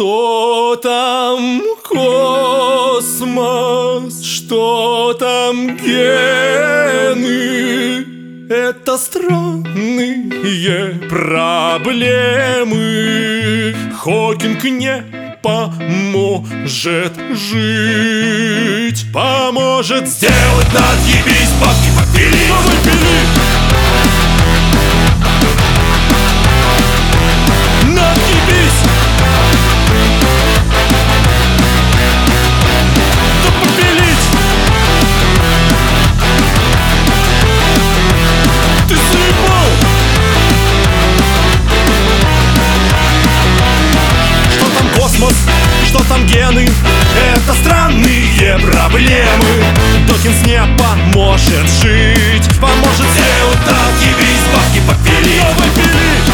Что там космос, что там гены? Это странные проблемы. Хокинг не поможет жить, поможет сделать надъебись, бабки попили. Надъебись! Да попилить! Ты заебал! Что там космос, что там гены? Это странные проблемы. Докинс не поможет жить, поможет сделать надъебись, бабки попили.